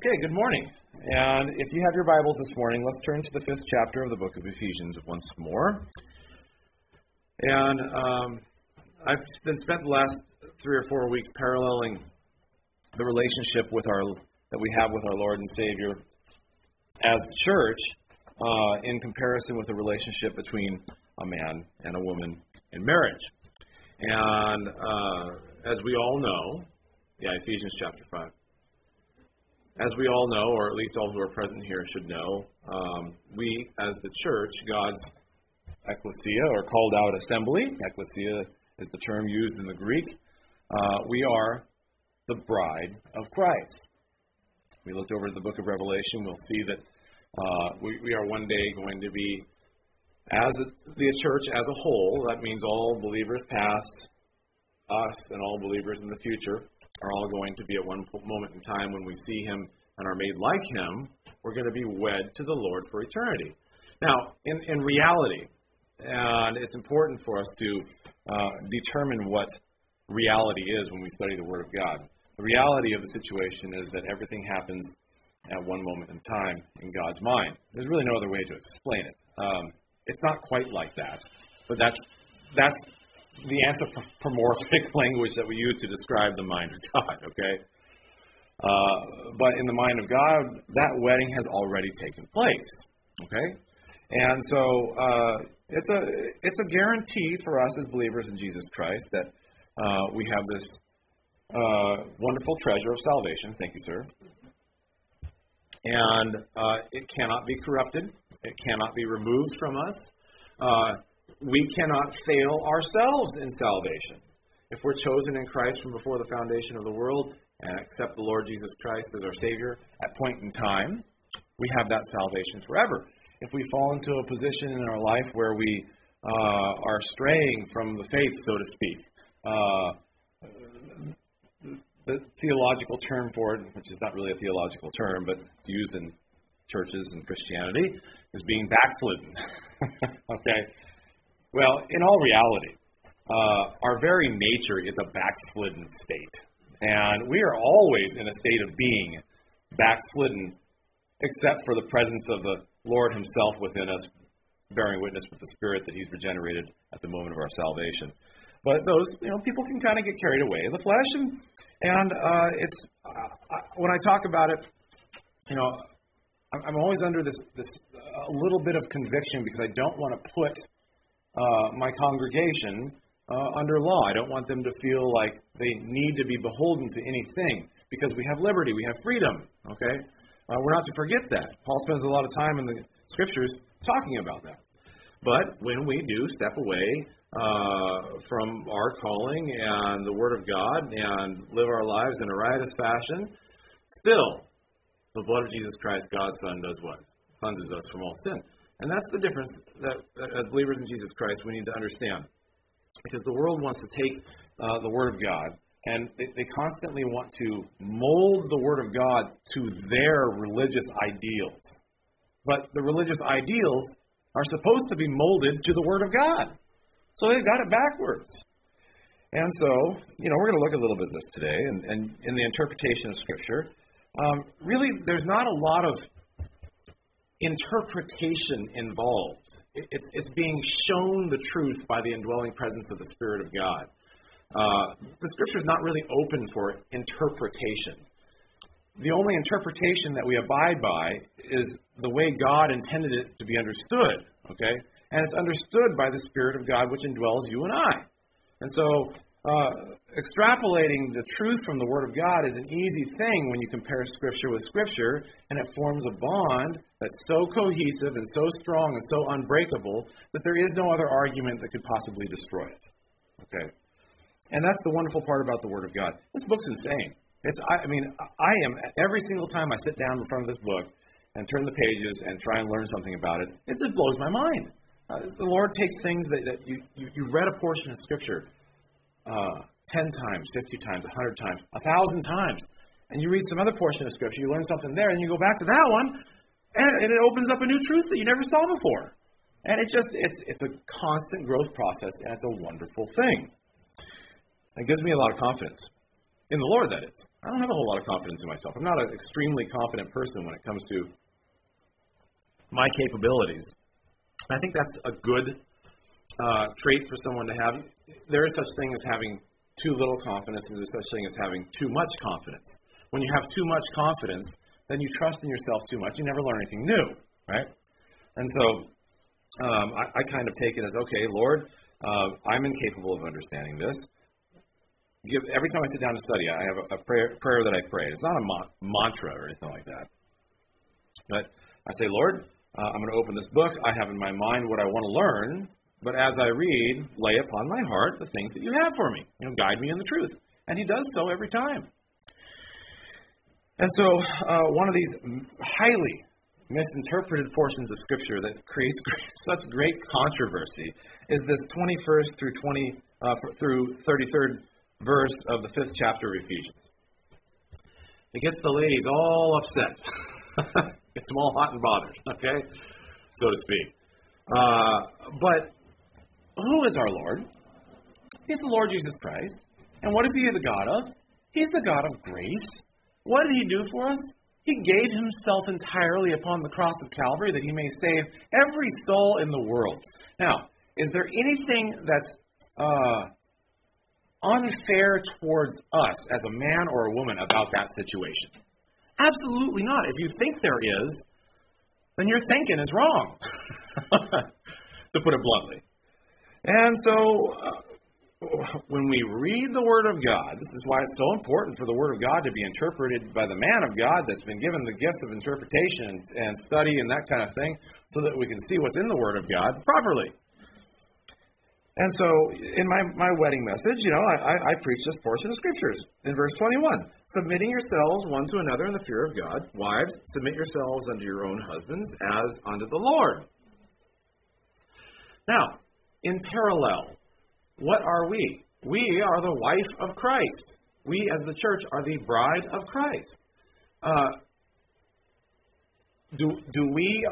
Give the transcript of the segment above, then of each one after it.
Okay, good morning. And if you have your Bibles this morning, let's turn to the 5th chapter of the book of Ephesians once more. And I've been spent the last 3 or 4 weeks paralleling the relationship that we have with our Lord and Savior as the church in comparison with the relationship between a man and a woman in marriage. And as we all know, Ephesians chapter 5. As we all know, or at least all who are present here should know, we as the church, God's ecclesia, or called out assembly, ecclesia is the term used in the Greek, we are the bride of Christ. We looked over the book of Revelation, we'll see that we are one day going to be, as the church as a whole, that means all believers past, us, and all believers in the future, are all going to be at one moment in time when we see Him and are made like Him, we're going to be wed to the Lord for eternity. Now, in reality, and it's important for us to determine what reality is when we study the Word of God. The reality of the situation is that everything happens at one moment in time in God's mind. There's really no other way to explain it. It's not quite like that, but that's the anthropomorphic language that we use to describe the mind of God, okay? But in the mind of God, that wedding has already taken place, okay? And so it's a guarantee for us as believers in Jesus Christ that we have this wonderful treasure of salvation. Thank you, sir. And it cannot be corrupted. It cannot be removed from us. We cannot fail ourselves in salvation. If we're chosen in Christ from before the foundation of the world and accept the Lord Jesus Christ as our Savior at point in time, we have that salvation forever. If we fall into a position in our life where we are straying from the faith, so to speak, the theological term for it, which is not really a theological term, but it's used in churches and Christianity, is being backslidden. Okay? Well, in all reality, our very nature is a backslidden state. And we are always in a state of being backslidden, except for the presence of the Lord Himself within us, bearing witness with the Spirit that He's regenerated at the moment of our salvation. But those, people can kind of get carried away in the flesh. And it's when I talk about it, I'm always under this a little bit of conviction because I don't want to put my congregation under law. I don't want them to feel like they need to be beholden to anything because we have liberty, we have freedom, okay? We're not to forget that. Paul spends a lot of time in the Scriptures talking about that. But when we do step away from our calling and the Word of God and live our lives in a riotous fashion, still, the blood of Jesus Christ, God's Son, does what? Cleanses us from all sin. And that's the difference that as believers in Jesus Christ we need to understand. Because the world wants to take the Word of God, and they constantly want to mold the Word of God to their religious ideals. But the religious ideals are supposed to be molded to the Word of God. So they've got it backwards. And so, we're going to look a little bit at this today, and in the interpretation of Scripture. Really, there's not a lot of interpretation involved. It's being shown the truth by the indwelling presence of the Spirit of God. The Scripture is not really open for interpretation. The only interpretation that we abide by is the way God intended it to be understood, okay? And it's understood by the Spirit of God which indwells you and I. And so, extrapolating the truth from the Word of God is an easy thing when you compare Scripture with Scripture, and it forms a bond that's so cohesive and so strong and so unbreakable that there is no other argument that could possibly destroy it. Okay? And that's the wonderful part about the Word of God. This book's insane. I am, every single time I sit down in front of this book and turn the pages and try and learn something about it, it just blows my mind. The Lord takes things that you read a portion of Scripture 10 times, 50 times, 100 times, 1,000 times, and you read some other portion of Scripture, you learn something there, and you go back to that one, and it opens up a new truth that you never saw before. And it's a constant growth process, and it's a wonderful thing. It gives me a lot of confidence. In the Lord, that is. I don't have a whole lot of confidence in myself. I'm not an extremely confident person when it comes to my capabilities. I think that's a good trait for someone to have. There is such thing as having too little confidence, and there's such thing as having too much confidence. When you have too much confidence, then you trust in yourself too much. You never learn anything new, right? And so I kind of take it as, okay, Lord, I'm incapable of understanding this. Every time I sit down to study, I have a prayer that I pray. It's not a mantra or anything like that. But I say, Lord, I'm going to open this book. I have in my mind what I want to learn. But as I read, lay upon my heart the things that you have for me. Guide me in the truth. And he does so every time. And so one of these highly misinterpreted portions of Scripture that creates such great controversy is this 21st through 33rd verse of the 5th chapter of Ephesians. It gets the ladies all upset. Gets them all hot and bothered, okay, so to speak. But who is our Lord? He's the Lord Jesus Christ. And what is he the God of? He's the God of grace. What did he do for us? He gave himself entirely upon the cross of Calvary that he may save every soul in the world. Now, is there anything that's unfair towards us as a man or a woman about that situation? Absolutely not. If you think there is, then your thinking is wrong, to put it bluntly. And so, when we read the Word of God, this is why it's so important for the Word of God to be interpreted by the man of God that's been given the gifts of interpretation and study and that kind of thing, so that we can see what's in the Word of God properly. And so, in my wedding message, I preach this portion of Scriptures. In verse 21, submitting yourselves one to another in the fear of God. Wives, submit yourselves unto your own husbands as unto the Lord. Now, in parallel, what are we? We are the wife of Christ. We, as the church, are the bride of Christ. Do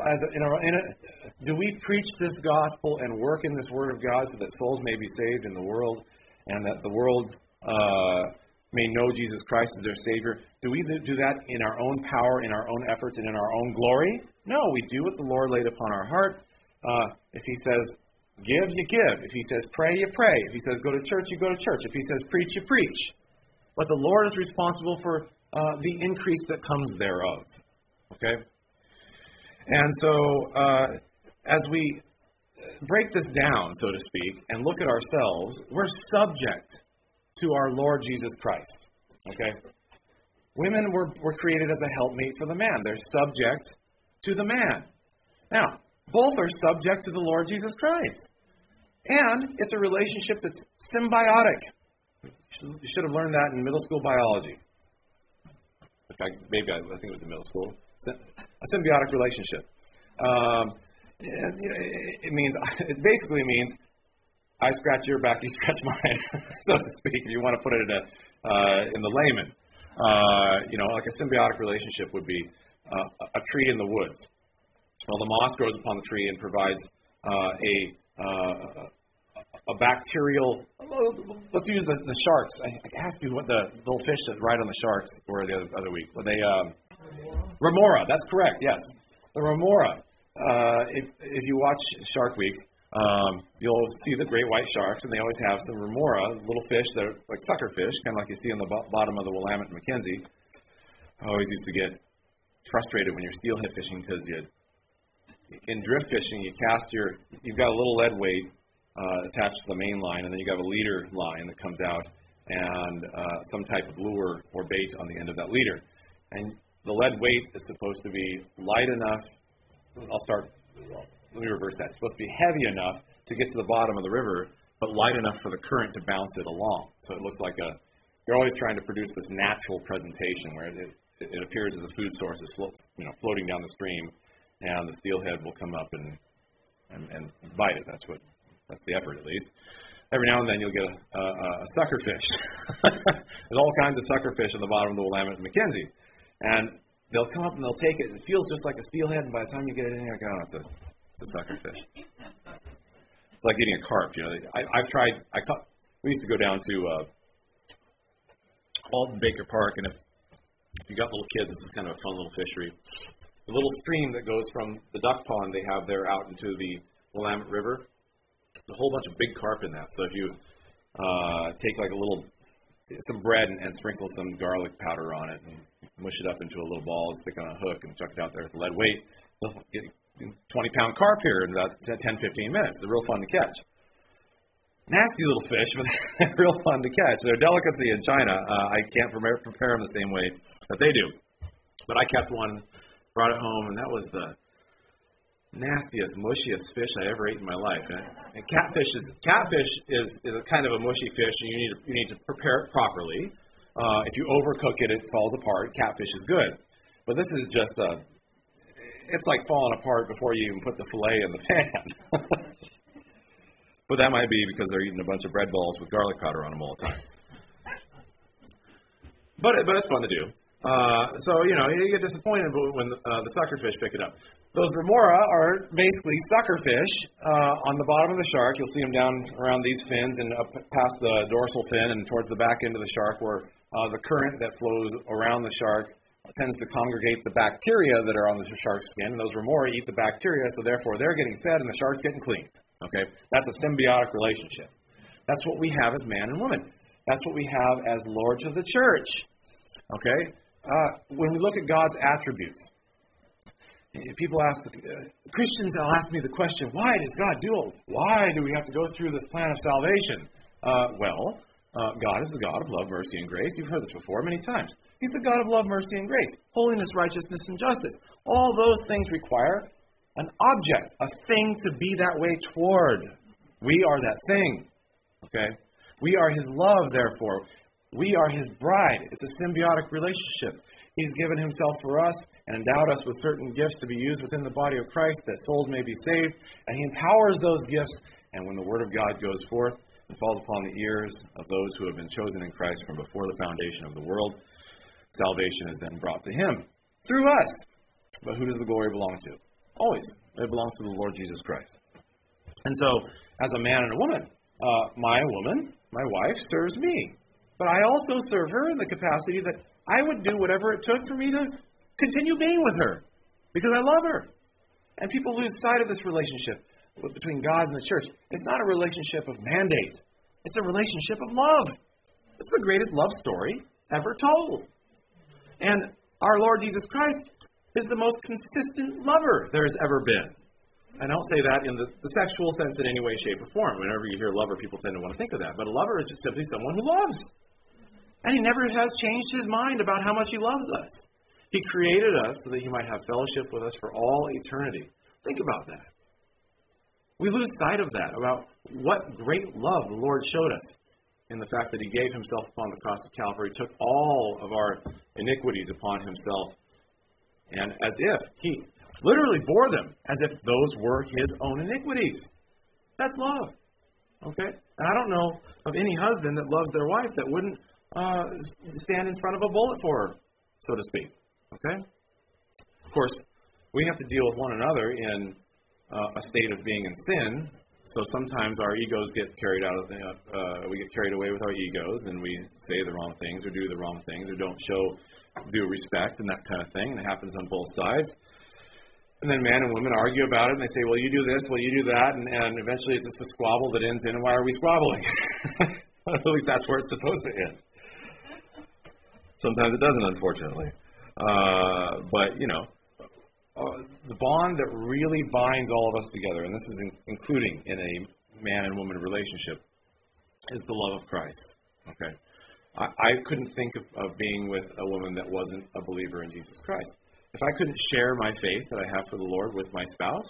we preach this gospel and work in this Word of God so that souls may be saved in the world and that the world may know Jesus Christ as their Savior? Do we do that in our own power, in our own efforts, and in our own glory? No, we do what the Lord laid upon our heart. If he says, give, you give. If he says, pray, you pray. If he says, go to church, you go to church. If he says, preach, you preach. But the Lord is responsible for the increase that comes thereof. Okay? And so, as we break this down, so to speak, and look at ourselves, we're subject to our Lord Jesus Christ. Okay? Women were created as a helpmate for the man. They're subject to the man. Now, both are subject to the Lord Jesus Christ. And it's a relationship that's symbiotic. You should have learned that in middle school biology. I think it was in middle school. A symbiotic relationship. It basically means I scratch your back, you scratch mine, so to speak, if you want to put it in the layman. Like a symbiotic relationship would be a tree in the woods. Well, the moss grows upon the tree and provides a bacterial. Let's use the sharks. I asked you what the little fish that ride on the sharks were the other week. Were they remora? That's correct. Yes, the remora. If you watch Shark Week, you'll see the great white sharks, and they always have some remora, little fish that are like sucker fish, kind of like you see on the bottom of the Willamette and Mackenzie. I always used to get frustrated when you're steelhead fishing because in drift fishing, you've got a little lead weight attached to the main line, and then you have a leader line that comes out, and some type of lure or bait on the end of that leader. And the lead weight is supposed to be light enough. Let me reverse that. It's supposed to be heavy enough to get to the bottom of the river, but light enough for the current to bounce it along. So it looks like you're always trying to produce this natural presentation where it appears as a food source is floating down the stream, and the steelhead will come up and bite it. That's the effort, at least. Every now and then you'll get a sucker fish. There's all kinds of sucker fish on the bottom of the Willamette and Mackenzie. And they'll come up and they'll take it. It feels just like a steelhead, and by the time you get it in, you're like, oh, it's a sucker fish. It's like eating a carp. I've tried. We used to go down to Alton Baker Park, and if you got little kids, this is kind of a fun little fishery. The little stream that goes from the duck pond they have there out into the Willamette River, a whole bunch of big carp in that. So if you take like some bread and sprinkle some garlic powder on it and mush it up into a little ball, stick it on a hook and chuck it out there with lead weight, you'll get 20-pound carp here in about 10-15 minutes. They're real fun to catch. Nasty little fish, but they're real fun to catch. They're a delicacy in China. I can't prepare them the same way that they do. But I kept one, brought it home, and that was the nastiest, mushiest fish I ever ate in my life. And catfish is a kind of a mushy fish, and you need to prepare it properly. If you overcook it, it falls apart. Catfish is good. But this is just it's like falling apart before you even put the fillet in the pan. But that might be because they're eating a bunch of bread balls with garlic powder on them all the time. But it's fun to do. So, you get disappointed when the suckerfish pick it up. Those remora are basically suckerfish on the bottom of the shark. You'll see them down around these fins and up past the dorsal fin and towards the back end of the shark where the current that flows around the shark tends to congregate the bacteria that are on the shark's skin. And those remora eat the bacteria, so therefore they're getting fed and the shark's getting cleaned. Okay? That's a symbiotic relationship. That's what we have as man and woman. That's what we have as lords of the church. Okay? When we look at God's attributes, people ask, Christians will ask me the question, why does God do it? Why do we have to go through this plan of salvation? God is the God of love, mercy, and grace. You've heard this before many times. He's the God of love, mercy, and grace. Holiness, righteousness, and justice. All those things require an object, a thing to be that way toward. We are that thing. Okay? We are His love, therefore. We are His bride. It's a symbiotic relationship. He's given Himself for us and endowed us with certain gifts to be used within the body of Christ that souls may be saved. And He empowers those gifts. And when the Word of God goes forth and falls upon the ears of those who have been chosen in Christ from before the foundation of the world, salvation is then brought to Him through us. But who does the glory belong to? Always. It belongs to the Lord Jesus Christ. And so, as a man and a woman, my wife, serves me. But I also serve her in the capacity that I would do whatever it took for me to continue being with her. Because I love her. And people lose sight of this relationship between God and the church. It's not a relationship of mandate. It's a relationship of love. It's the greatest love story ever told. And our Lord Jesus Christ is the most consistent lover there has ever been. I don't say that in the sexual sense in any way, shape, or form. Whenever you hear lover, people tend to want to think of that. But a lover is just simply someone who loves. And He never has changed His mind about how much He loves us. He created us so that He might have fellowship with us for all eternity. Think about that. We lose sight of that, about what great love the Lord showed us in the fact that He gave Himself upon the cross of Calvary, took all of our iniquities upon Himself, and as if He literally bore them, as if those were His own iniquities. That's love. Okay? And I don't know of any husband that loves their wife that wouldn't stand in front of a bullet for her, so to speak. Okay? Of course, we have to deal with one another in a state of being in sin. So sometimes our egos get carried out of we get carried away with our egos, and we say the wrong things or do the wrong things or don't show due respect and that kind of thing. And it happens on both sides. And then man and woman argue about it, and they say, well, you do this, well, you do that, and eventually it's just a squabble that ends in, why are we squabbling? At least that's where it's supposed to end. Sometimes it doesn't, unfortunately. But, the bond that really binds all of us together, and this is including in a man and woman relationship, is the love of Christ. Okay, I couldn't think of being with a woman that wasn't a believer in Jesus Christ. If I couldn't share my faith that I have for the Lord with my spouse,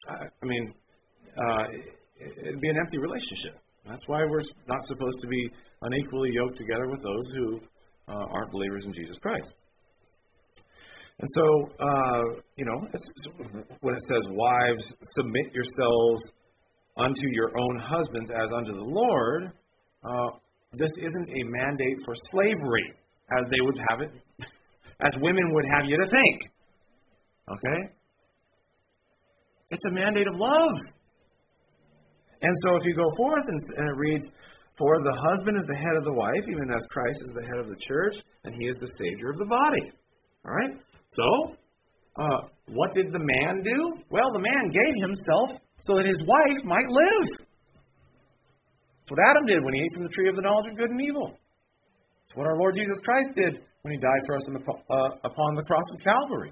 it'd be an empty relationship. That's why we're not supposed to be unequally yoked together with those who aren't believers in Jesus Christ. And so, when it says, wives, submit yourselves unto your own husbands as unto the Lord, this isn't a mandate for slavery, as they would have it, as women would have you to think. Okay? It's a mandate of love. And so if you go forth and it reads, For the husband is the head of the wife, even as Christ is the head of the church, and he is the Savior of the body. All right? So, what did the man do? Well, the man gave himself so that his wife might live. That's what Adam did when he ate from the tree of the knowledge of good and evil. It's what our Lord Jesus Christ did when he died for us upon the cross of Calvary.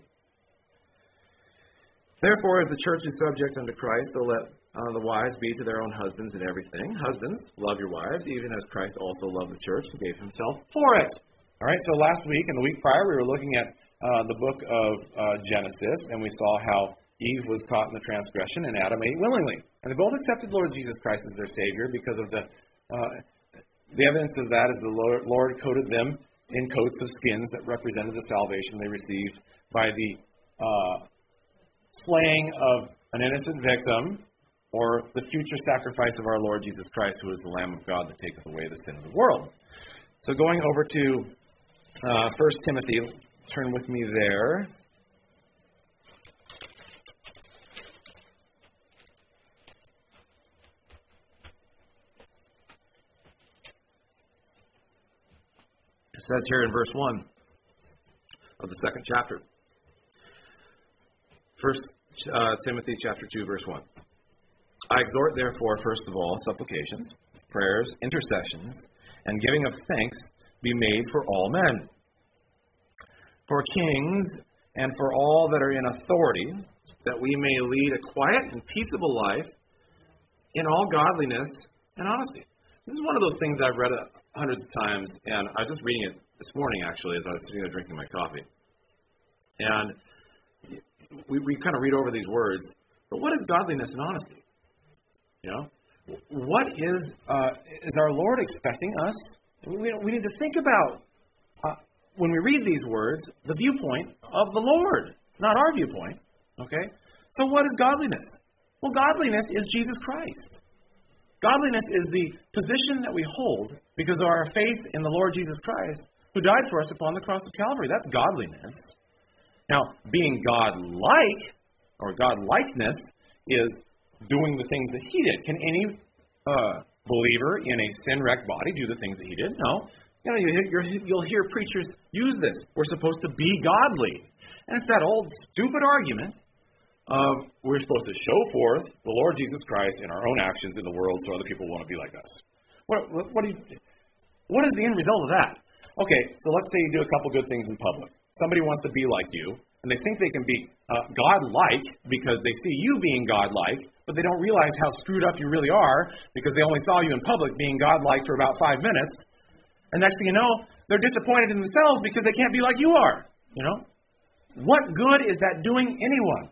Therefore, as the church is subject unto Christ, so let the wives be to their own husbands in everything. Husbands, love your wives, even as Christ also loved the church and gave himself for it. All right, so last week and the week prior, we were looking at the book of Genesis, and we saw how Eve was caught in the transgression, and Adam ate willingly. And they both accepted Lord Jesus Christ as their Savior because of the evidence of that is the Lord coated them in coats of skins that represented the salvation they received by the slaying of an innocent victim or the future sacrifice of our Lord Jesus Christ, who is the Lamb of God that taketh away the sin of the world. So going over to 1 Timothy, turn with me there. It says here in verse 1 of the second chapter. 1 Timothy chapter 2, verse 1. I exhort, therefore, first of all, supplications, prayers, intercessions, and giving of thanks be made for all men, for kings, and for all that are in authority, that we may lead a quiet and peaceable life in all godliness and honesty. This is one of those things I've read hundreds of times, and I was just reading it this morning, actually, as I was sitting there drinking my coffee. And we kind of read over these words, but what is godliness and honesty? You know, what is our Lord expecting us? We need to think about, when we read these words, the viewpoint of the Lord, not our viewpoint. Okay? So what is godliness? Well, godliness is Jesus Christ. Godliness is the position that we hold because of our faith in the Lord Jesus Christ, who died for us upon the cross of Calvary. That's godliness. Now, being God-like, or God-likeness, is doing the things that He did. Can any believer in a sin-wrecked body do the things that He did? No. You know, you'll hear preachers use this. We're supposed to be godly. And it's that old stupid argument of we're supposed to show forth the Lord Jesus Christ in our own actions in the world so other people want to be like us. What is the end result of that? Okay, so let's say you do a couple good things in public. Somebody wants to be like you, and they think they can be God-like because they see you being God-like, but they don't realize how screwed up you really are because they only saw you in public being God-like for about 5 minutes. And next thing you know, they're disappointed in themselves because they can't be like you are. You know? What good is that doing anyone?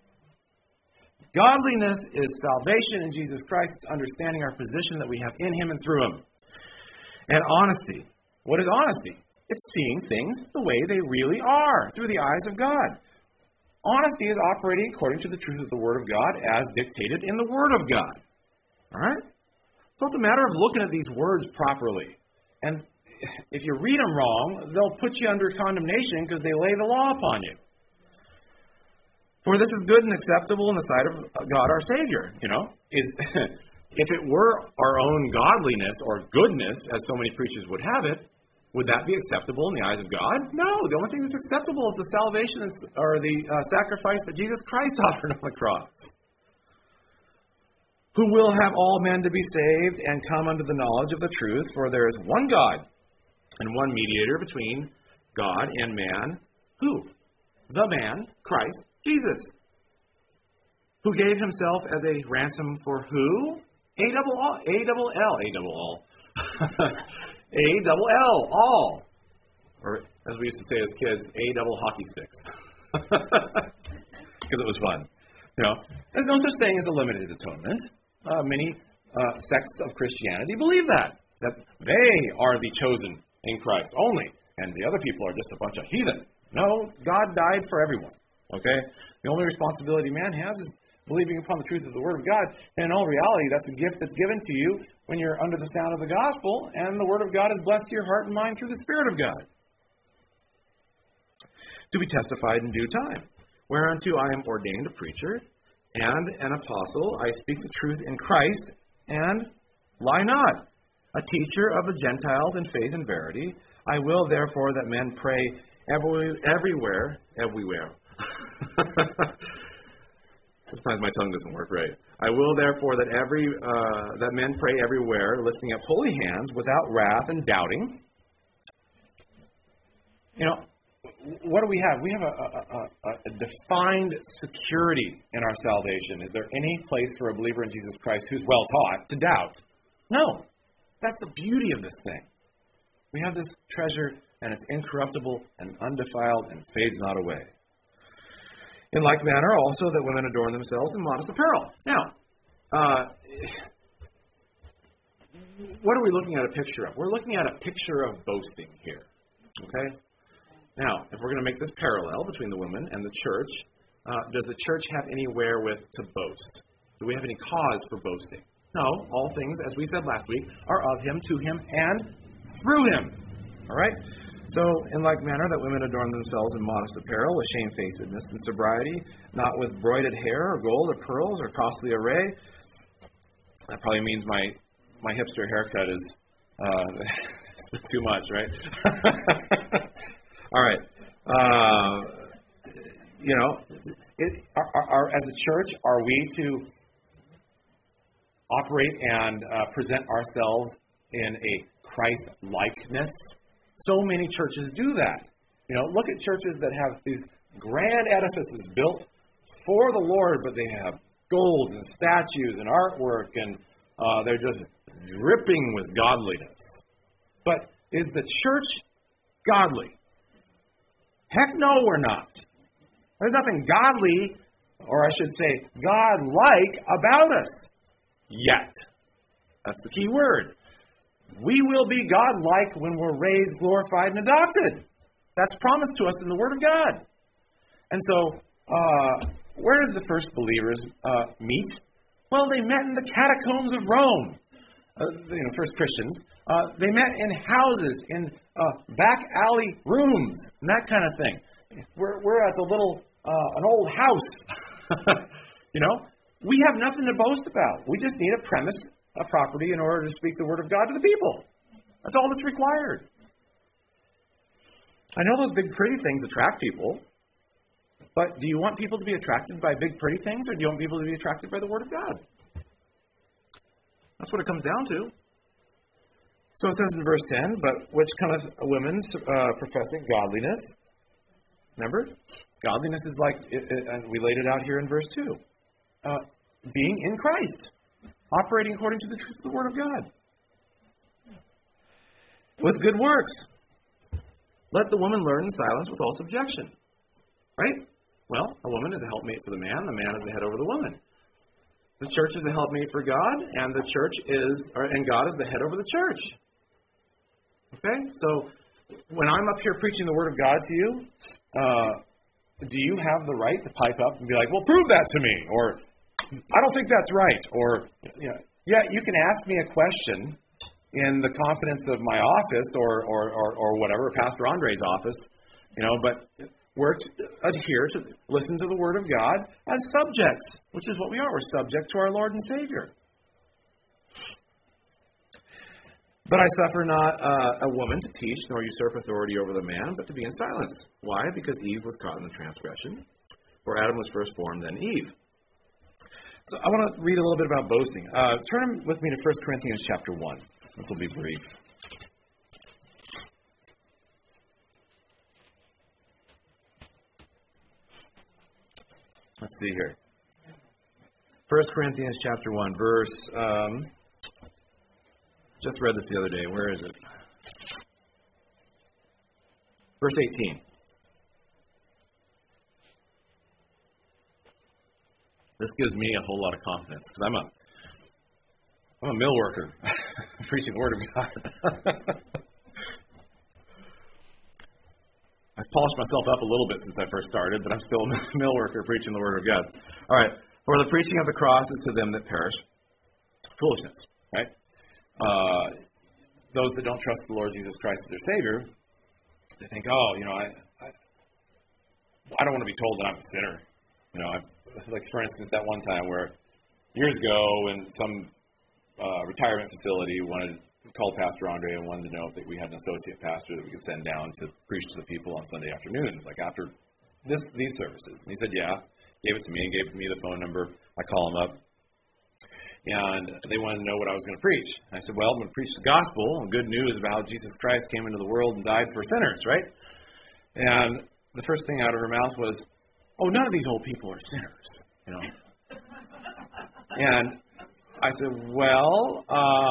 Godliness is salvation in Jesus Christ. It's understanding our position that we have in Him and through Him. And honesty. What is honesty? It's seeing things the way they really are, through the eyes of God. Honesty is operating according to the truth of the Word of God as dictated in the Word of God. All right? So it's a matter of looking at these words properly. And if you read them wrong, they'll put you under condemnation because they lay the law upon you. For this is good and acceptable in the sight of God our Savior. You know, if it were our own godliness or goodness, as so many preachers would have it, would that be acceptable in the eyes of God? No. The only thing that's acceptable is the salvation or the sacrifice that Jesus Christ offered on the cross. Who will have all men to be saved and come unto the knowledge of the truth, for there is one God and one mediator between God and man. Who? The man, Christ Jesus, who gave himself as a ransom for who? A-double-L, all. Or, as we used to say as kids, A-double hockey sticks. Because it was fun. You know, there's no such thing as a limited atonement. Many sects of Christianity believe that they are the chosen in Christ only, and the other people are just a bunch of heathen. No, God died for everyone. Okay? The only responsibility man has is believing upon the truth of the Word of God. And in all reality, that's a gift that's given to you when you're under the sound of the gospel, and the Word of God is blessed to your heart and mind through the Spirit of God. To be testified in due time. Whereunto I am ordained a preacher and an apostle. I speak the truth in Christ, and lie not. a teacher of the Gentiles in faith and verity. I will, therefore, that men pray everywhere. Sometimes my tongue doesn't work right. I will, therefore, that men pray everywhere, lifting up holy hands without wrath and doubting. You know, what do we have? We have a defined security in our salvation. Is there any place for a believer in Jesus Christ who's well taught to doubt? No. That's the beauty of this thing. We have this treasure, and it's incorruptible and undefiled and fades not away. In like manner, also, that women adorn themselves in modest apparel. Now, what are we looking at a picture of? We're looking at a picture of boasting here. Okay? Now, if we're going to make this parallel between the women and the church, does the church have any wherewith to boast? Do we have any cause for boasting? No. All things, as we said last week, are of Him, to Him, and through Him. All right? So, in like manner, that women adorn themselves in modest apparel, with shamefacedness and sobriety, not with broided hair, or gold, or pearls, or costly array. That probably means my hipster haircut is too much, right? All right. As a church, are we to operate and present ourselves in a Christ-likeness? So many churches do that. You know, look at churches that have these grand edifices built for the Lord, but they have gold and statues and artwork, and they're just dripping with godliness. But is the church godly? Heck no, we're not. There's nothing godly, or I should say, God-like about us yet. That's the key word. We will be God-like when we're raised, glorified, and adopted. That's promised to us in the Word of God. And so, where did the first believers meet? Well, they met in the catacombs of Rome. First Christians. They met in houses, in back alley rooms, and that kind of thing. We're at an old house. We have nothing to boast about. We just need a premise, a property, in order to speak the Word of God to the people. That's all that's required. I know those big, pretty things attract people, but do you want people to be attracted by big, pretty things, or do you want people to be attracted by the Word of God? That's what it comes down to. So it says in verse 10, but which cometh a women professing godliness. Remember? Godliness is like, and we laid it out here in verse 2. Being in Christ. Operating according to the truth of the Word of God. With good works. Let the woman learn in silence with all subjection. Right? Well, a woman is a helpmate for the man is the head over the woman. The church is a helpmate for God, and God is the head over the church. Okay? So, when I'm up here preaching the Word of God to you, do you have the right to pipe up and be like, well, prove that to me, or I don't think that's right, or, you can ask me a question in the confidence of my office or whatever, Pastor Andre's office, but we're adhere to listen to the Word of God as subjects, which is what we are. We're subject to our Lord and Savior. But I suffer not a woman to teach, nor usurp authority over the man, but to be in silence. Why? Because Eve was caught in the transgression. For Adam was first formed, then Eve. So I want to read a little bit about boasting. Turn with me to 1 Corinthians chapter 1. This will be brief. Let's see here. 1 Corinthians chapter 1, verse... just read this the other day. Where is it? Verse 18. This gives me a whole lot of confidence, because I'm a mill worker, preaching the Word of God. I've polished myself up a little bit since I first started, but I'm still a mill worker preaching the Word of God. All right. For the preaching of the cross is to them that perish foolishness, right? Those that don't trust the Lord Jesus Christ as their Savior, they think, I don't want to be told that I'm a sinner. Like, for instance, that one time where years ago when some retirement facility wanted called Pastor Andre and wanted to know if we had an associate pastor that we could send down to preach to the people on Sunday afternoons, like after these services. And he said, yeah. Gave it to me and gave me the phone number. I call him up. And they wanted to know what I was going to preach. And I said, well, I'm going to preach the gospel and good news about how Jesus Christ came into the world and died for sinners, right? And the first thing out of her mouth was, oh, none of these old people are sinners, you know. And I said, well,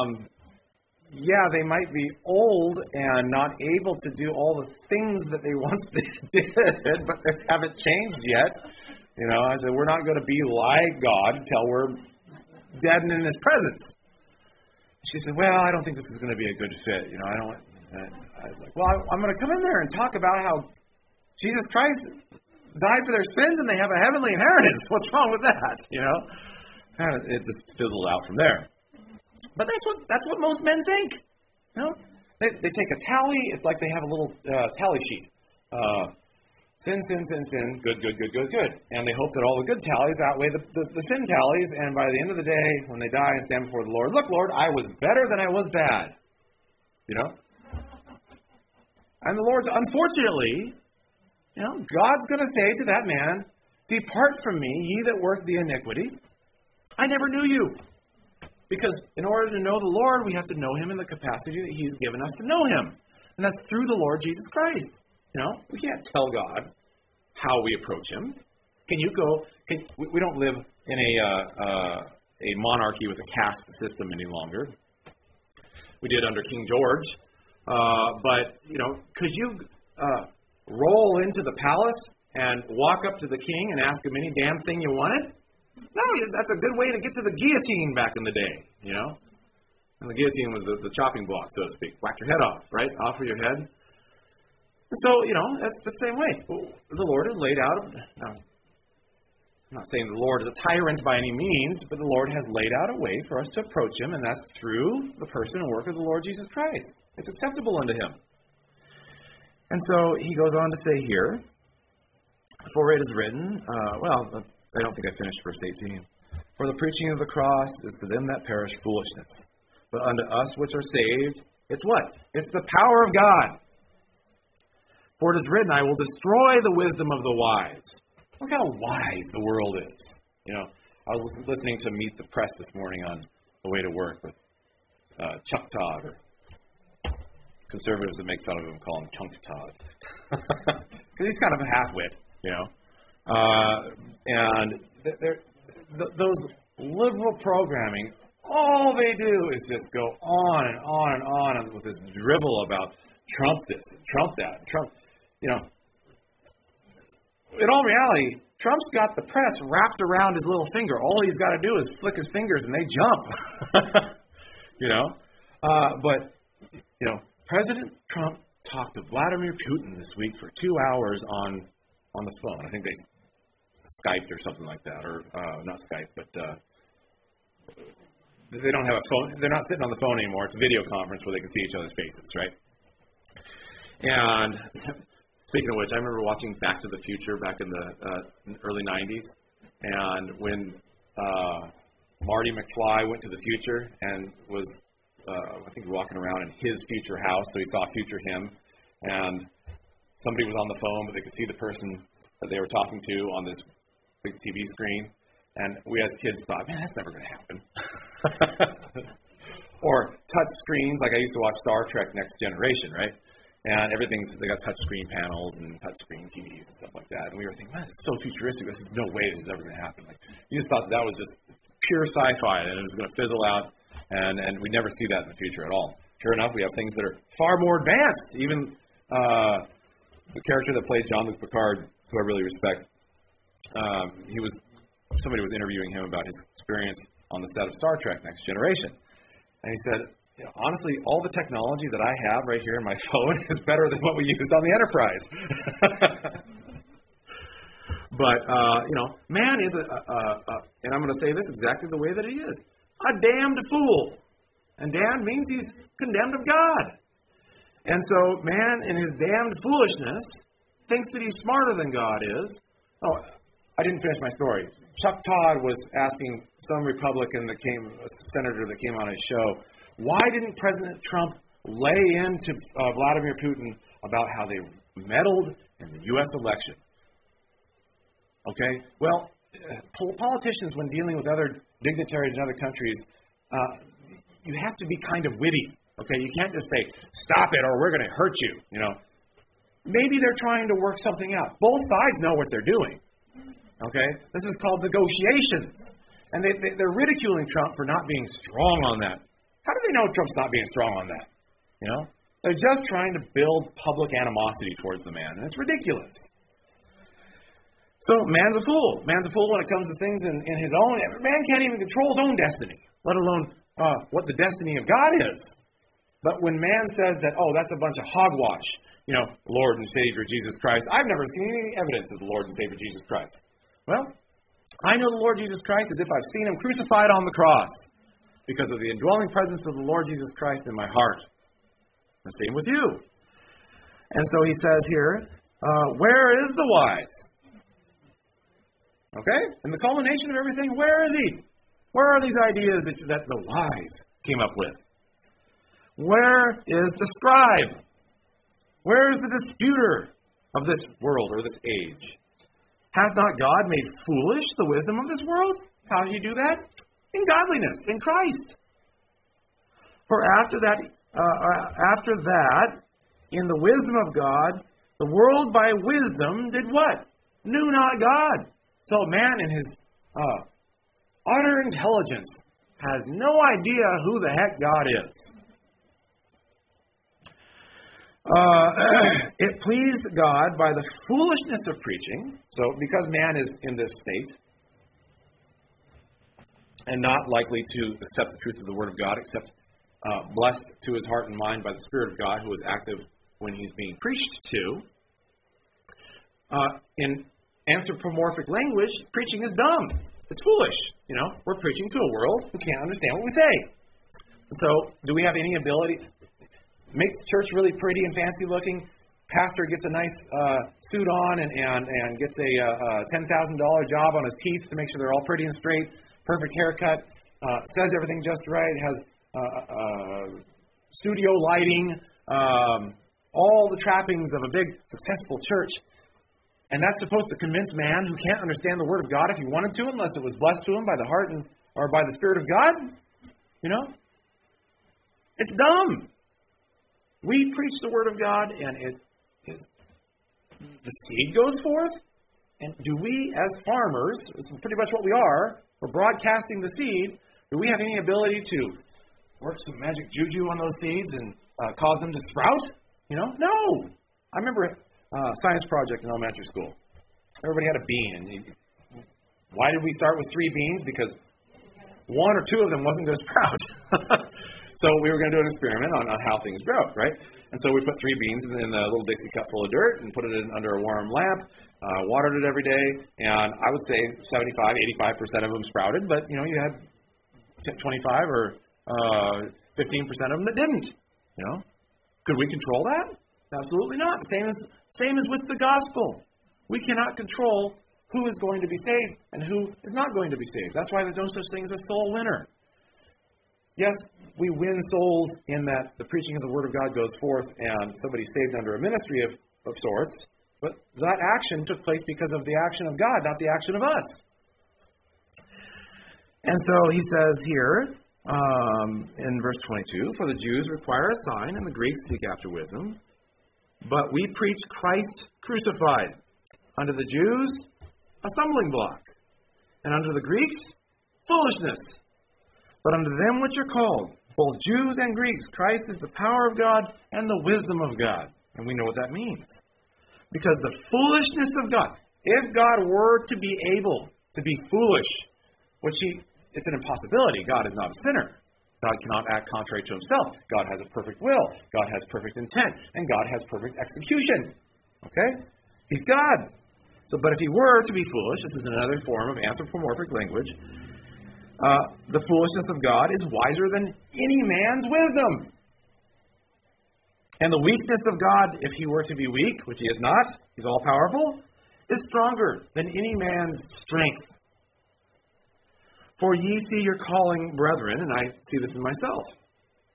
yeah, they might be old and not able to do all the things that they once did, but they haven't changed yet. You know, I said, we're not going to be like God until we're dead and in His presence. She said, well, I don't think this is going to be a good fit. You know, I was like, well, I'm going to come in there and talk about how Jesus Christ died for their sins and they have a heavenly inheritance. What's wrong with that? You know, and it just fizzled out from there. But that's what most men think. You know, they take a tally. It's like they have a little tally sheet. Sin, sin, sin, sin, good, good, good, good, good. And they hope that all the good tallies outweigh the sin tallies, and by the end of the day, when they die and stand before the Lord, look, Lord, I was better than I was bad. You know? And the Lord's, unfortunately, you know, God's going to say to that man, depart from me, ye that work the iniquity. I never knew you. Because in order to know the Lord, we have to know Him in the capacity that He's given us to know Him. And that's through the Lord Jesus Christ. You know, we can't tell God how we approach Him. We don't live in a monarchy with a caste system any longer. We did under King George. But, you know, could you roll into the palace and walk up to the king and ask him any damn thing you wanted? No, that's a good way to get to the guillotine back in the day, you know. And the guillotine was the chopping block, so to speak. Whack your head off, right? Off of your head. So, you know, that's the same way. The Lord has laid out, now, I'm not saying the Lord is a tyrant by any means, but the Lord has laid out a way for us to approach Him, and that's through the person and work of the Lord Jesus Christ. It's acceptable unto Him. And so he goes on to say here, for it is written, I don't think I finished verse 18. For the preaching of the cross is to them that perish foolishness, but unto us which are saved, it's what? It's the power of God. For it is written, I will destroy the wisdom of the wise. Look how wise the world is. You know, I was listening to Meet the Press this morning on the way to work with Chuck Todd, or conservatives that make fun of him call him Chunk Todd. Because he's kind of a half-wit, you know. And those liberal programming, all they do is just go on and on and on with this dribble about Trump this, Trump that, Trump. You know, in all reality, Trump's got the press wrapped around his little finger. All he's got to do is flick his fingers and they jump. You know? But, you know, President Trump talked to Vladimir Putin this week for 2 hours on the phone. I think they Skyped or something like that. Or, not Skype, but they don't have a phone. They're not sitting on the phone anymore. It's a video conference where they can see each other's faces, right? And speaking of which, I remember watching Back to the Future back in the early 90s, and when Marty McFly went to the future and was, I think, walking around in his future house, so he saw future him, and somebody was on the phone, but they could see the person that they were talking to on this big TV screen, and we as kids thought, man, that's never going to happen. Or touch screens, like I used to watch Star Trek Next Generation, right? And they got touch screen panels and touch screen TVs and stuff like that. And we were thinking, man, this is so futuristic. This is no way this is ever going to happen. Like, you just thought that was just pure sci-fi and it was going to fizzle out, and we'd never see that in the future at all. Sure enough, we have things that are far more advanced. Even the character that played Jean-Luc Picard, who I really respect, somebody was interviewing him about his experience on the set of Star Trek Next Generation. And he said, you know, honestly, all the technology that I have right here in my phone is better than what we used on the Enterprise. But, you know, man is and I'm going to say this exactly the way that he is, a damned fool. And damned means he's condemned of God. And so man in his damned foolishness thinks that he's smarter than God is. Oh, I didn't finish my story. Chuck Todd was asking some Republican a senator that came on his show, Why didn't President Trump lay into Vladimir Putin about how they meddled in the U.S. election? Okay? Well, politicians, when dealing with other dignitaries in other countries, you have to be kind of witty. Okay? You can't just say, stop it or we're going to hurt you. You know? Maybe they're trying to work something out. Both sides know what they're doing. Okay? This is called negotiations. And they're ridiculing Trump for not being strong on that. How do they know Trump's not being strong on that? You know? They're just trying to build public animosity towards the man, and it's ridiculous. So, man's a fool. Man's a fool when it comes to things in his own. Man can't even control his own destiny, let alone what the destiny of God is. But when man says that, oh, that's a bunch of hogwash, you know, Lord and Savior Jesus Christ, I've never seen any evidence of the Lord and Savior Jesus Christ. Well, I know the Lord Jesus Christ as if I've seen Him crucified on the cross because of the indwelling presence of the Lord Jesus Christ in my heart. The same with you. And so he says here, where is the wise? Okay? In the culmination of everything, where is he? Where are these ideas that the wise came up with? Where is the scribe? Where is the disputer of this world or this age? Has not God made foolish the wisdom of this world? How do you do that? In godliness, in Christ. For after that, in the wisdom of God, the world by wisdom did what? Knew not God. So man in his utter intelligence has no idea who the heck God is. It pleased God by the foolishness of preaching. So because man is in this state and not likely to accept the truth of the Word of God, except blessed to his heart and mind by the Spirit of God, who is active when he's being preached to. In anthropomorphic language, preaching is dumb. It's foolish. You know, we're preaching to a world who can't understand what we say. So, do we have any ability? Make the church really pretty and fancy looking. Pastor gets a nice suit on and gets a $10,000 job on his teeth to make sure they're all pretty and straight. Perfect haircut. Says everything just right. Has studio lighting, all the trappings of a big, successful church. And that's supposed to convince man who can't understand the Word of God if he wanted to, unless it was blessed to him by the heart or by the Spirit of God. You know? It's dumb. We preach the Word of God, and the seed goes forth. And do we, as farmers, this is pretty much what we are, we're broadcasting the seed, do we have any ability to work some magic juju on those seeds and cause them to sprout? You know? No! I remember a science project in elementary school. Everybody had a bean. And why did we start with 3 beans? Because 1 or 2 of them wasn't going to sprout. So we were going to do an experiment on how things grow, right? And so we put 3 beans in a little Dixie cup full of dirt and put it under a warm lamp, watered it every day, and I would say 75, 85% of them sprouted, but, you know, you had 25 or 15% of them that didn't, you know. Could we control that? Absolutely not. Same as with the gospel. We cannot control who is going to be saved and who is not going to be saved. That's why there's no such thing as a soul winner. Yes, we win souls in that the preaching of the Word of God goes forth and somebody's saved under a ministry of sorts, but that action took place because of the action of God, not the action of us. And so he says here, in verse 22, for the Jews require a sign and the Greeks seek after wisdom, but we preach Christ crucified. Unto the Jews, a stumbling block, and unto the Greeks, foolishness. But unto them which are called, both Jews and Greeks, Christ is the power of God and the wisdom of God. And we know what that means. Because the foolishness of God, if God were to be able to be foolish, which it's an impossibility. God is not a sinner. God cannot act contrary to himself. God has a perfect will. God has perfect intent. And God has perfect execution. Okay? He's God. So, but if he were to be foolish, this is another form of anthropomorphic language, the foolishness of God is wiser than any man's wisdom. And the weakness of God, if he were to be weak, which he is not, he's all-powerful, is stronger than any man's strength. For ye see your calling, brethren, and I see this in myself.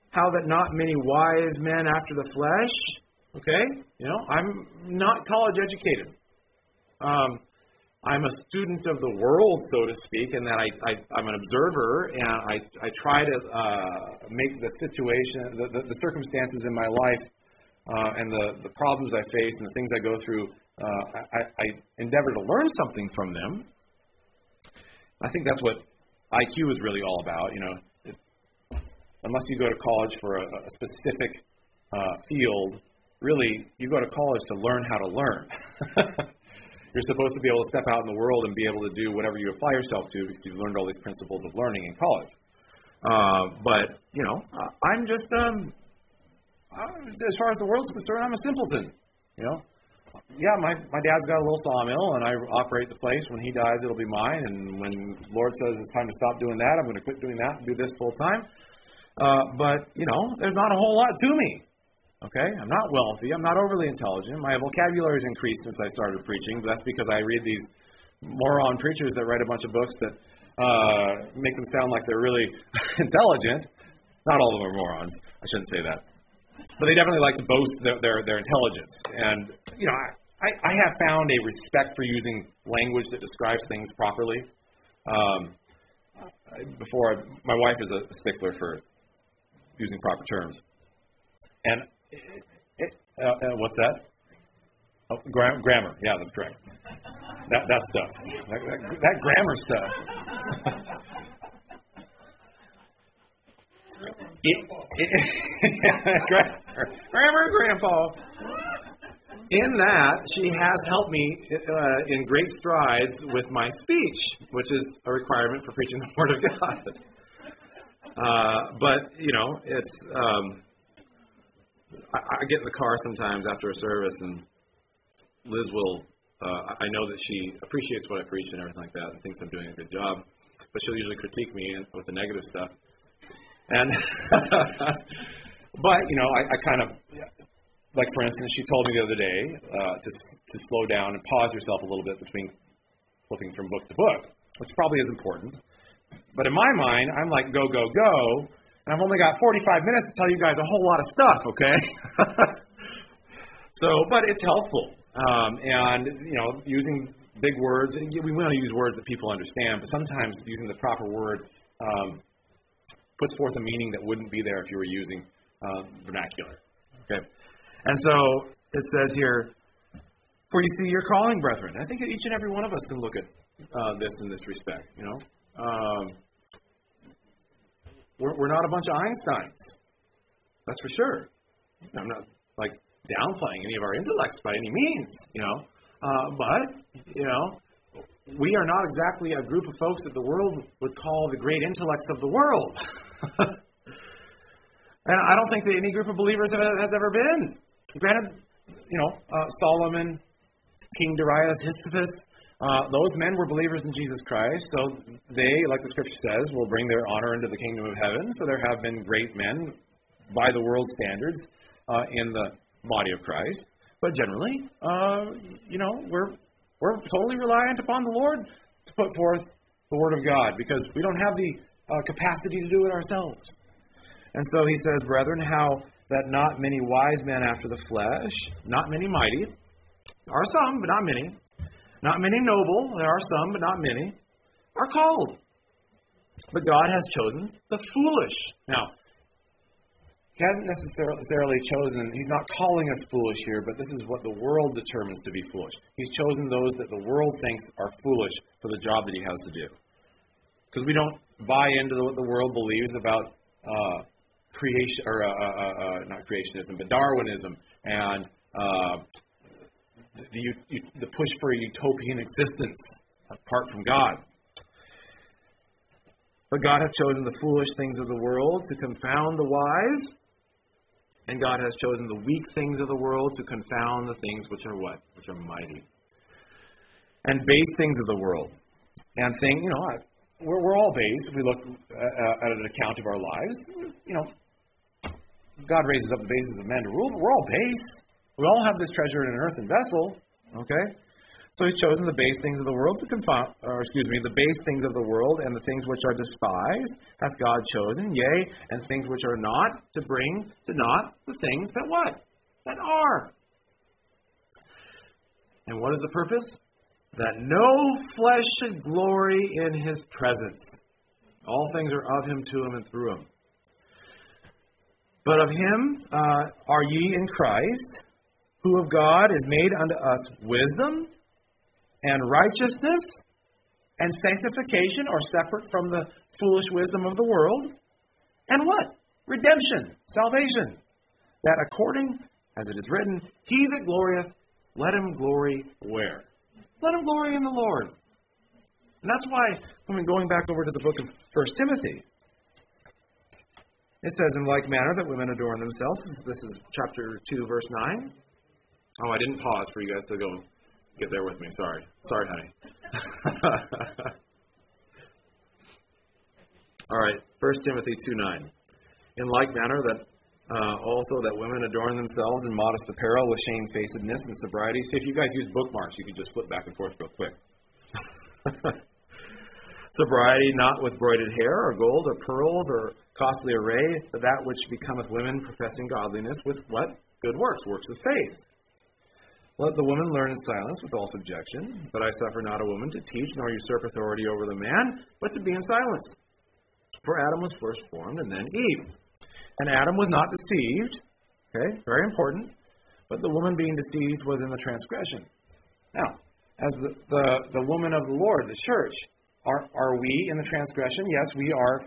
how that not many wise men after the flesh, okay, I'm not college educated. I'm a student of the world, so to speak, in that I'm an observer, and I try to make the situation, the circumstances in my life, and the problems I face and the things I go through, I endeavor to learn something from them. I think that's what IQ is really all about. Unless you go to college for a specific field, really, you go to college to learn how to learn. You're supposed to be able to step out in the world and be able to do whatever you apply yourself to because you've learned all these principles of learning in college. But I'm just, as far as the world's concerned, I'm a simpleton. Yeah, my dad's got a little sawmill, and I operate the place. When he dies, it'll be mine. And when the Lord says it's time to stop doing that, I'm going to quit doing that and do this full time. But there's not a whole lot to me. Okay, I'm not wealthy. I'm not overly intelligent. My vocabulary's increased since I started preaching, but that's because I read these moron preachers that write a bunch of books that make them sound like they're really intelligent. Not all of them are morons. I shouldn't say that. But they definitely like to boast their intelligence. And, I have found a respect for using language that describes things properly. My wife is a stickler for using proper terms. And what's that? Oh, grammar. Yeah, that's correct. That stuff. That grammar stuff. Grammar, Grandpa. In that, she has helped me in great strides with my speech, which is a requirement for preaching the Word of God. But, it's... I get in the car sometimes after a service, and Liz will, I know that she appreciates what I preach and everything like that and thinks I'm doing a good job, but she'll usually critique me with the negative stuff. And, but, I kind of, like for instance, she told me the other day to slow down and pause yourself a little bit between flipping from book to book, which probably is important. But in my mind, I'm like, go, go, go. And I've only got 45 minutes to tell you guys a whole lot of stuff, okay? But it's helpful. And, using big words, and we want to use words that people understand, but sometimes using the proper word puts forth a meaning that wouldn't be there if you were using vernacular, okay? And so it says here, for you see your calling, brethren. I think each and every one of us can look at this in this respect, We're not a bunch of Einsteins. That's for sure. I'm not downplaying any of our intellects by any means, But, we are not exactly a group of folks that the world would call the great intellects of the world. And I don't think that any group of believers has ever been. Granted, Solomon, King Darius, Histiphus, those men were believers in Jesus Christ, so they, like the Scripture says, will bring their honor into the kingdom of heaven. So there have been great men by the world's standards in the body of Christ. But generally, we're totally reliant upon the Lord to put forth the Word of God because we don't have the capacity to do it ourselves. And so he says, brethren, how that not many wise men after the flesh, not many mighty, there are some, but not many. Not many noble, there are some, but not many, are called. But God has chosen the foolish. Now, He hasn't necessarily chosen, He's not calling us foolish here, but this is what the world determines to be foolish. He's chosen those that the world thinks are foolish for the job that He has to do. Because we don't buy into what the world believes about creation, or not creationism, but Darwinism, and the push for a utopian existence apart from God. But God hath chosen the foolish things of the world to confound the wise, and God has chosen the weak things of the world to confound the things which are what? Which are mighty. And base things of the world. And we're all base. If we look at an account of our lives, God raises up the bases of men to rule, but we're all base. We all have this treasure in an earthen vessel, okay? So he's chosen the base things of the world the base things of the world and the things which are despised hath God chosen, yea, and things which are not, to bring to naught the things that what? That are. And what is the purpose? That no flesh should glory in his presence. All things are of him, to him, and through him. But of him are ye in Christ, who of God is made unto us wisdom and righteousness and sanctification, or separate from the foolish wisdom of the world. And what? Redemption, salvation. That according as it is written, he that glorieth, let him glory where? Let him glory in the Lord. And that's why, when we're going back over to the book of 1 Timothy, it says, in like manner that women adorn themselves. This is chapter 2, verse 9. Oh, I didn't pause for you guys to go get there with me. Sorry. Sorry, honey. All right, 1 Timothy 2:9. In like manner that also that women adorn themselves in modest apparel with shamefacedness and sobriety. So if you guys use bookmarks, you can just flip back and forth real quick. Sobriety, not with broided hair, or gold, or pearls, or costly array, but that which becometh women professing godliness with what? Good works, works of faith. Let the woman learn in silence with all subjection, but I suffer not a woman to teach, nor usurp authority over the man, but to be in silence. For Adam was first formed, and then Eve. And Adam was not deceived, okay, very important, but the woman being deceived was in the transgression. Now, as the woman of the Lord, the church, are we in the transgression? Yes, we are,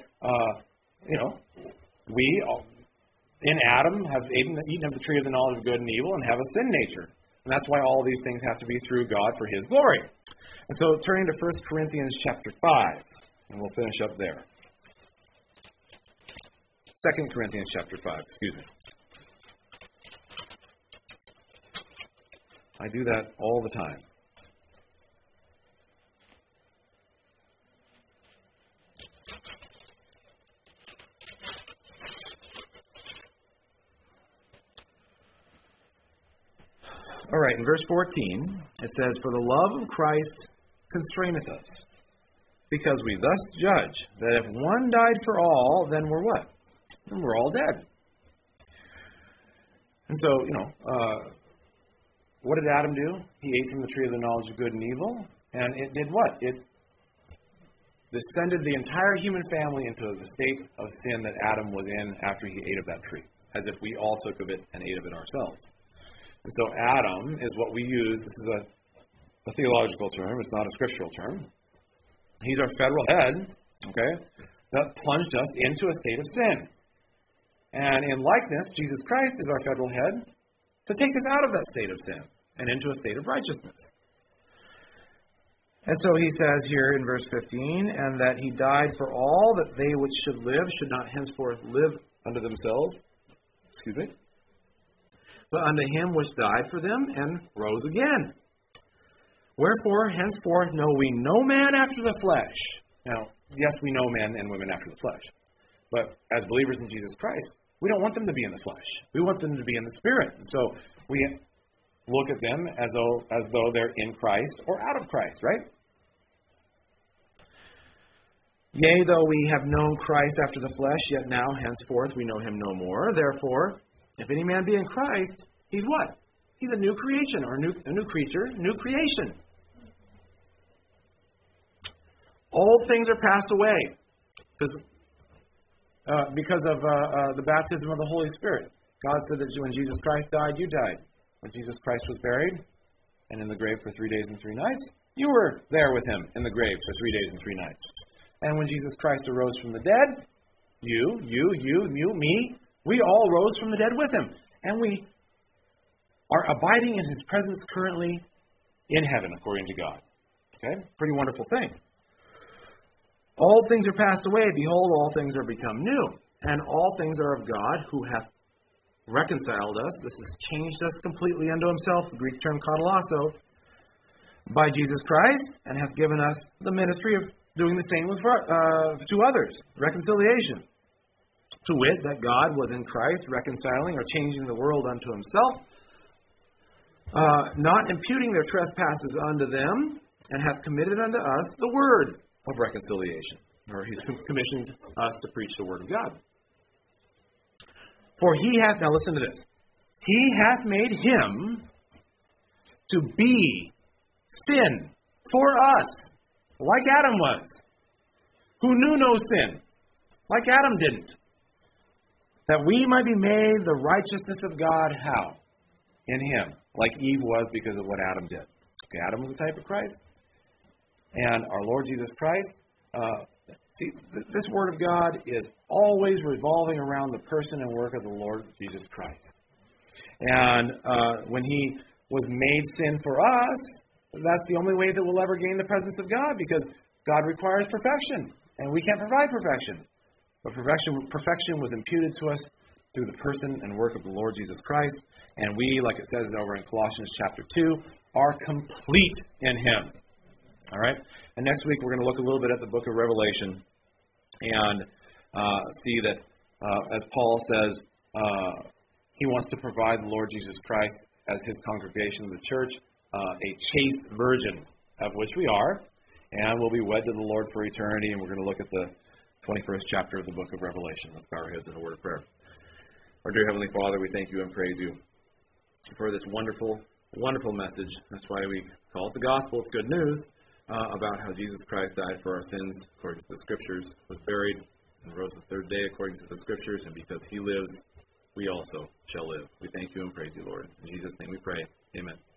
we in Adam have eaten of the tree of the knowledge of good and evil and have a sin nature. And that's why all these things have to be through God for his glory. And so turning to 1 Corinthians chapter 5, and we'll finish up there. 2 Corinthians chapter 5, excuse me. I do that all the time. All right, in verse 14, it says, For the love of Christ constraineth us, because we thus judge that if one died for all, then we're what? Then we're all dead. And so, what did Adam do? He ate from the tree of the knowledge of good and evil, and it did what? It descended the entire human family into the state of sin that Adam was in after he ate of that tree, as if we all took of it and ate of it ourselves. And so Adam is what we use. This is a theological term. It's not a scriptural term. He's our federal head, okay, that plunged us into a state of sin. And in likeness, Jesus Christ is our federal head to take us out of that state of sin and into a state of righteousness. And so he says here in verse 15, and that he died for all, that they which should live should not henceforth live unto themselves, but unto him which died for them and rose again. Wherefore, henceforth know we no man after the flesh. Now, yes, we know men and women after the flesh. But as believers in Jesus Christ, we don't want them to be in the flesh. We want them to be in the Spirit. And so we look at them as though they're in Christ or out of Christ, right? Yea, though we have known Christ after the flesh, yet now, henceforth, we know him no more. Therefore, if any man be in Christ, he's what? He's a new creation, or a new creature, new creation. Old things are passed away because of the baptism of the Holy Spirit. God said that when Jesus Christ died, you died. When Jesus Christ was buried and in the grave for 3 days and 3 nights, you were there with him in the grave for 3 days and 3 nights. And when Jesus Christ arose from the dead, you, me, we all rose from the dead with him. And we are abiding in his presence currently in heaven, according to God. Okay? Pretty wonderful thing. All things are passed away. Behold, all things are become new. And all things are of God, who hath reconciled us. This has changed us completely unto himself, the Greek term katalasso, by Jesus Christ, and hath given us the ministry of doing the same to others, reconciliation. To wit, that God was in Christ reconciling or changing the world unto himself, not imputing their trespasses unto them, and hath committed unto us the word of reconciliation. Or he's commissioned us to preach the word of God. For he hath, now listen to this, he hath made him to be sin for us, like Adam was, who knew no sin, like Adam didn't, that we might be made the righteousness of God, how? In him, like Eve was because of what Adam did. Okay, Adam was a type of Christ, and our Lord Jesus Christ, this Word of God is always revolving around the person and work of the Lord Jesus Christ. And when he was made sin for us, that's the only way that we'll ever gain the presence of God, because God requires perfection, and we can't provide perfection. But perfection was imputed to us through the person and work of the Lord Jesus Christ, and we, like it says over in Colossians chapter 2, are complete in him. All right? And next week we're going to look a little bit at the book of Revelation and see that, as Paul says, he wants to provide the Lord Jesus Christ as his congregation, the church, a chaste virgin, of which we are, and we'll be wed to the Lord for eternity, and we're going to look at the 21st chapter of the book of Revelation. Let's bow our heads in a word of prayer. Our dear Heavenly Father, we thank you and praise you for this wonderful, wonderful message. That's why we call it the gospel. It's good news about how Jesus Christ died for our sins according to the Scriptures, was buried, and rose the third day according to the Scriptures, and because he lives, we also shall live. We thank you and praise you, Lord. In Jesus' name we pray. Amen.